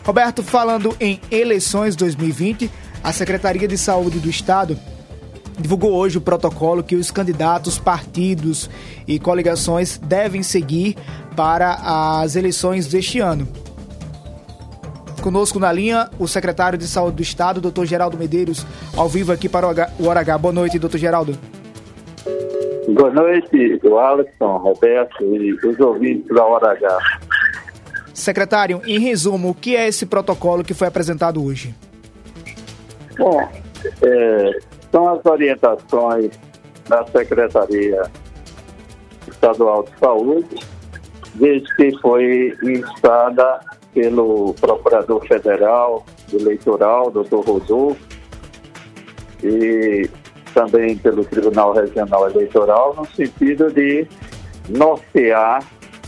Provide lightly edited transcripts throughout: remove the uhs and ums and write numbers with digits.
Roberto, falando em eleições 2020, a Secretaria de Saúde do Estado divulgou hoje o protocolo que os candidatos, partidos e coligações devem seguir para as eleições deste ano. Conosco na linha, o secretário de Saúde do Estado, Dr. Geraldo Medeiros, ao vivo aqui para o Hora H. Boa noite, Dr. Geraldo. Boa noite, Alisson, Roberto e os ouvintes da Hora H. Secretário, em resumo, o que é esse protocolo que foi apresentado hoje? Bom, são as orientações da Secretaria Estadual de Saúde, desde que foi instada pelo Procurador Federal Eleitoral, Dr. Rodolfo, e também pelo Tribunal Regional Eleitoral, no sentido de nortear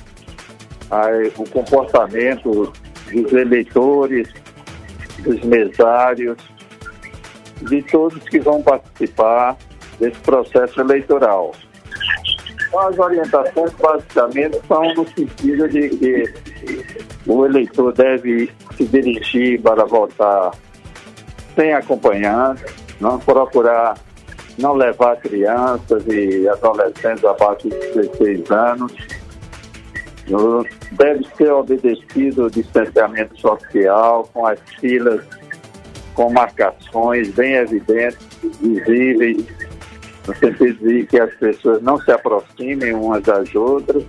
o comportamento dos eleitores, dos mesários, de todos que vão participar desse processo eleitoral. Então, as orientações basicamente são no sentido de que o eleitor deve se dirigir para votar sem acompanhante, não procurar não levar crianças e adolescentes abaixo de 16 anos, deve ser obedecido o distanciamento social, com as filas, com marcações bem evidentes, visíveis, no sentido de que as pessoas não se aproximem umas das outras.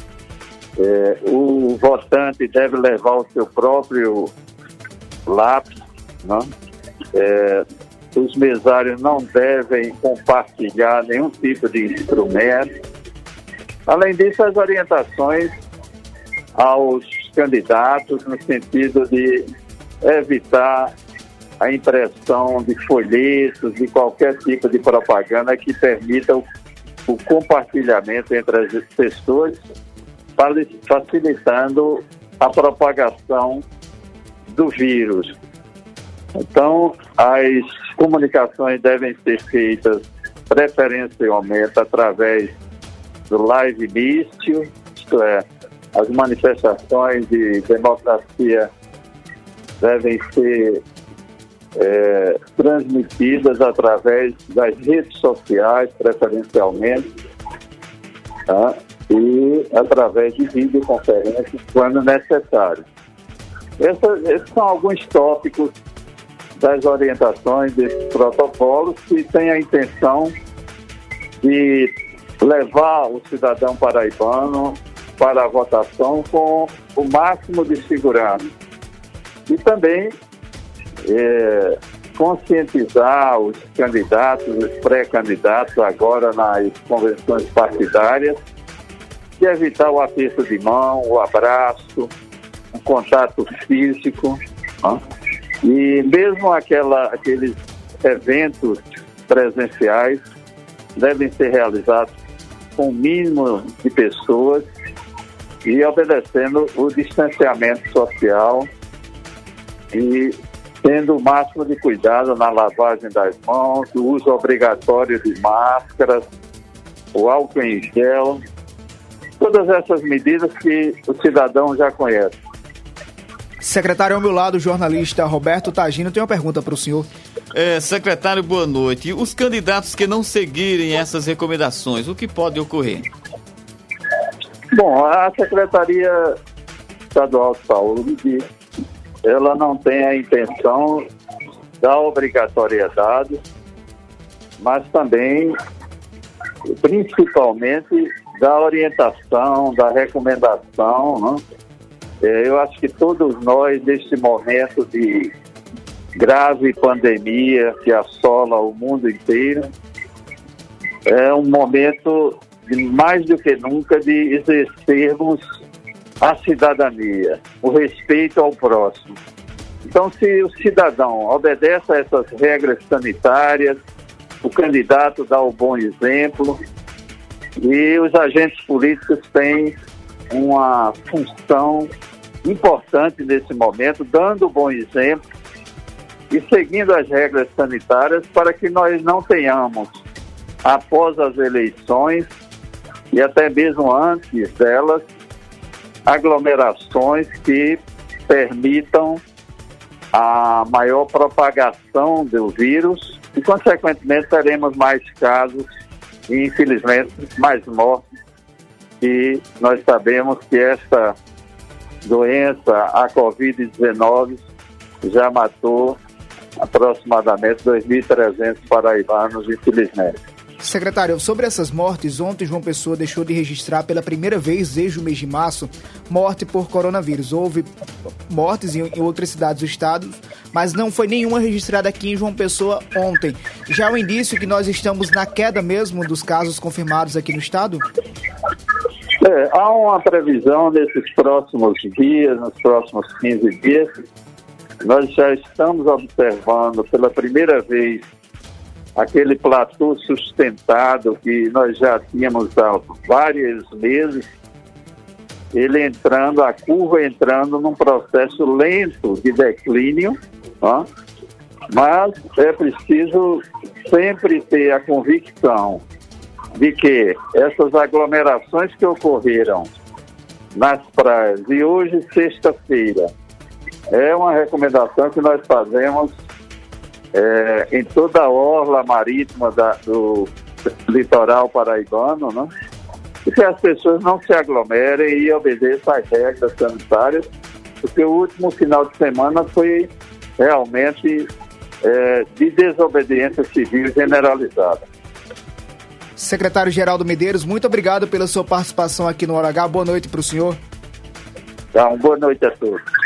O votante deve levar o seu próprio lápis, não? Os mesários não devem compartilhar nenhum tipo de instrumento. Além disso, as orientações aos candidatos no sentido de evitar a impressão de folhetos, de qualquer tipo de propaganda que permita o compartilhamento entre as pessoas, facilitando a propagação do vírus. Então, as comunicações devem ser feitas preferencialmente através do live mício, isto é, as manifestações de democracia devem ser transmitidas através das redes sociais, preferencialmente, tá? E através de videoconferências, quando necessário. Esses são alguns tópicos das orientações desses protocolos que têm a intenção de levar o cidadão paraibano para a votação com o máximo de segurança. E também conscientizar os candidatos, os pré-candidatos agora nas convenções partidárias, de evitar o aperto de mão, o abraço, o contato físico, né? E mesmo aqueles eventos presenciais devem ser realizados com o mínimo de pessoas e obedecendo o distanciamento social e tendo o máximo de cuidado na lavagem das mãos, o uso obrigatório de máscaras, o álcool em gel, todas essas medidas que o cidadão já conhece. Secretário, ao meu lado, o jornalista Roberto Tagino tem uma pergunta para o senhor. Secretário, boa noite. Os candidatos que não seguirem essas recomendações, o que pode ocorrer? Bom, a Secretaria Estadual de Saúde, ela não tem a intenção da obrigatoriedade, mas também, principalmente, da orientação, da recomendação, né? Eu acho que todos nós, neste momento de grave pandemia que assola o mundo inteiro, é um momento, mais do que nunca, de exercermos a cidadania, o respeito ao próximo. Então, se o cidadão obedece a essas regras sanitárias, o candidato dá o bom exemplo, e os agentes políticos têm uma função importante nesse momento, dando o bom exemplo e seguindo as regras sanitárias para que nós não tenhamos, após as eleições e até mesmo antes delas, aglomerações que permitam a maior propagação do vírus e, consequentemente, teremos mais casos e, infelizmente, mais mortes. E nós sabemos que esta doença, a Covid-19, já matou aproximadamente 2.300 paraibanos, infelizmente. Secretário, sobre essas mortes, ontem João Pessoa deixou de registrar pela primeira vez desde o mês de março morte por coronavírus. Houve mortes em outras cidades do estado, mas não foi nenhuma registrada aqui em João Pessoa ontem. Já é um indício que nós estamos na queda mesmo dos casos confirmados aqui no estado? Há uma previsão nesses próximos dias, nos próximos 15 dias. Nós já estamos observando pela primeira vez aquele platô sustentado que nós já tínhamos há vários meses, ele entrando, a curva entrando num processo lento de declínio, tá? Mas é preciso sempre ter a convicção de que essas aglomerações que ocorreram nas praias, e hoje, sexta-feira, é uma recomendação que nós fazemos em toda a orla marítima do litoral paraibano, né? E que as pessoas não se aglomerem e obedeçam às regras sanitárias, porque o último final de semana foi realmente de desobediência civil generalizada. Secretário Geraldo Medeiros, muito obrigado pela sua participação aqui no Hora H. Boa noite para o senhor. Tá, uma boa noite a todos.